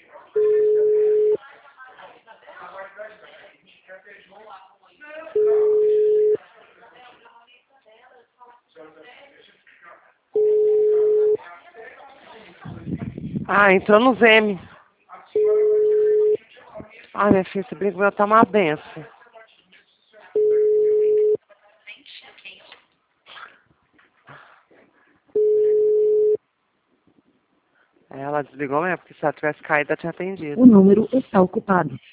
Ah, entrou no Zeme. Ah, minha filha, esse brinco meu tá uma benção. Ela desligou mesmo, porque se ela tivesse caído, ela tinha atendido. O número está ocupado.